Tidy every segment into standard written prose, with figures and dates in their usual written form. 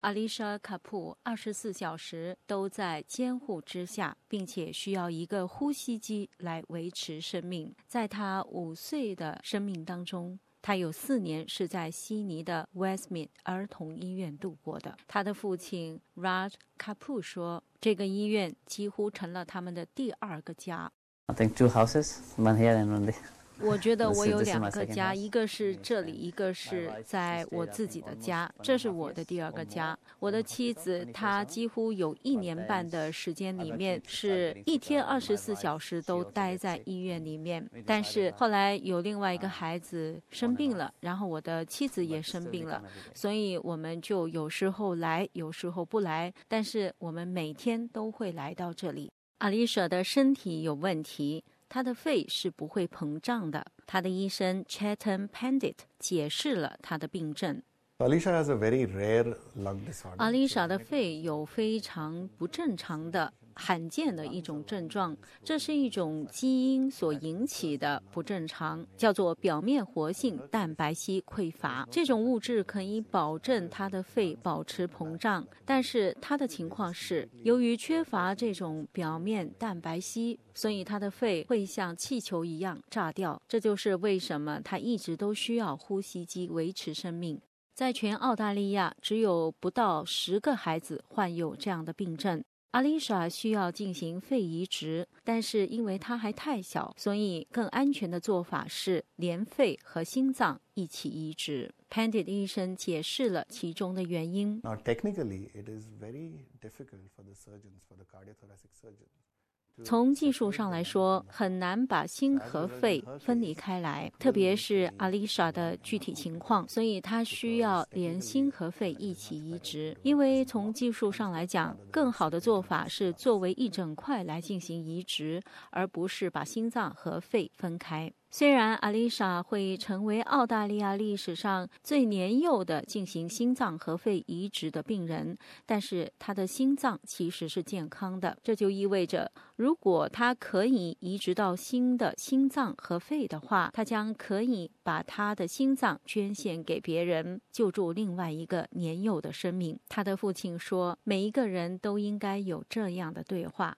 Alisha Kapoor 24小时都在监护之下，并且需要一个呼吸机来维持生命。在她5岁的生命当中，她有4年是在悉尼的 Westmead 儿童医院度过的。她的父亲 Raj Kapoor 说，这个医院几乎成了他们的第2个家。 I think 2 houses, one here and one there. 我觉得我有2个家，一个是这里，一个是在我自己的家，这是我的第2个家。我的妻子她几乎有1年半的时间里面是一天24小时都待在医院里面，但是后来有另外一个孩子生病了，然后我的妻子也生病了，所以我们就有时候来，有时候不来，但是我们每天都会来到这里。Alisha 的身体有问题，他的肺是不会膨胀的。他的医生 Chetan Pandit 解释了他的病症。 Alisha has a very rare lung disorder. Alisha 的肺有非常不正常的罕见的一种症状，这是一种基因所引起的不正常，叫做表面活性蛋白硒匮乏。这种物质可以保证他的肺保持膨胀，但是他的情况是，由于缺乏这种表面蛋白硒，所以他的肺会像气球一样炸掉。这就是为什么他一直都需要呼吸机维持生命。在全澳大利亚，只有不到10个孩子患有这样的病症。Alisha 需要进行肺移植，但是因为她还太小，所以更安全的做法是连肺和心脏一起移植。Pandit 医生解释了其中的原因。 Now, technically, it is very difficult for the surgeons, for the cardiothoracic surgeons. 从技术上来说，很难把心和肺分离开来，特别是 Alisha 的具体情况，所以她需要连心和肺一起移植。因为从技术上来讲，更好的做法是作为一整块来进行移植，而不是把心脏和肺分开。虽然 Alisha 会成为澳大利亚历史上最年幼的进行心脏和肺移植的病人，但是她的心脏其实是健康的。这就意味着，如果她可以移植到新的心脏和肺的话，她将可以把她的心脏捐献给别人，救助另外一个年幼的生命。她的父亲说，每一个人都应该有这样的对话。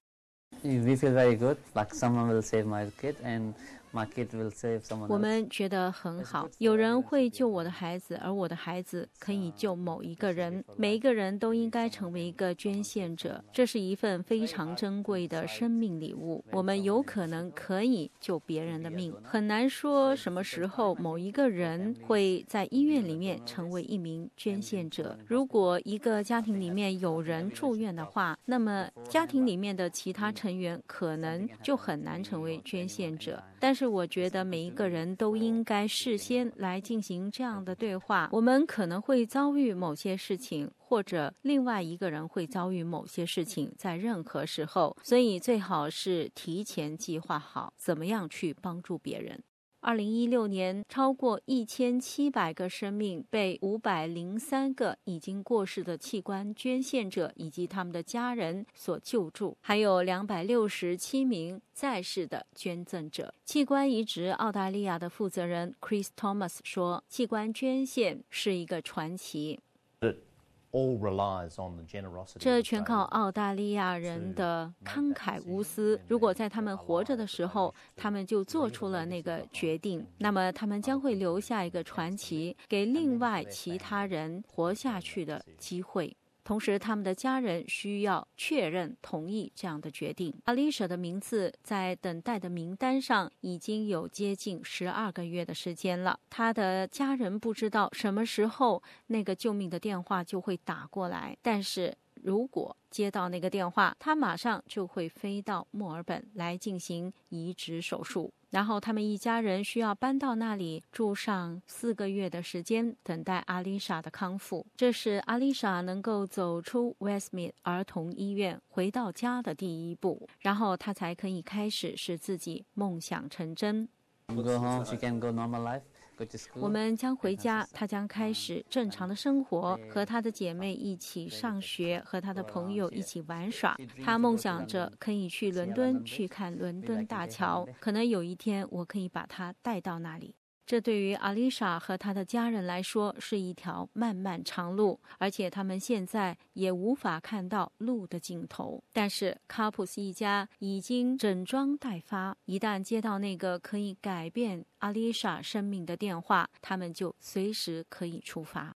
We feel very good, like someone will save my kid and my kid will save someone else. 我们觉得很好，有人会救我的孩子，而我的孩子可以救某一个人。每一个人都应该成为一个捐献者，这是一份非常珍贵的生命礼物。我们有可能可以救别人的命，很难说什么时候某一个人会在医院里面成为一名捐献者。如果一个家庭里面有人住院的话，那么家庭里面的其他成员可能就很难成为捐献者。但是我觉得每一个人都应该事先来进行这样的对话。我们可能会遭遇某些事情，或者另外一个人会遭遇某些事情，在任何时候，所以最好是提前计划好怎么样去帮助别人。2016年，超过1700个生命被503个已经过世的器官捐献者以及他们的家人所救助，还有267名在世的捐赠者。器官移植澳大利亚的负责人 Chris Thomas 说，器官捐献是一个传奇。这全靠澳大利亚人的慷慨无私。如果在他们活着的时候，他们就做出了那个决定，那么他们将会留下一个传奇，给另外其他人活下去的机会。同时，他们的家人需要确认同意这样的决定。Alisha 的名字在等待的名单上已经有接近12个月的时间了。他的家人不知道什么时候那个救命的电话就会打过来，但是如果接到那个电话，他马上就会飞到墨尔本来进行移植手术。然后他们一家人需要搬到那里住上4个月的时间，等待Alisha的康复。这是Alisha能够走出 Westmead 儿童医院回到家的第一步，然后她才可以开始使自己梦想成真。 Go home, she can go normal life. 我们将回家，他将开始正常的生活，和他的姐妹一起上学，和他的朋友一起玩耍。他梦想着可以去伦敦去看伦敦大桥，可能有一天我可以把他带到那里。 这对于阿丽莎和她的家人来说是一条漫漫长路，而且他们现在也无法看到路的尽头。但是卡普斯一家已经整装待发，一旦接到那个可以改变阿丽莎生命的电话，他们就随时可以出发。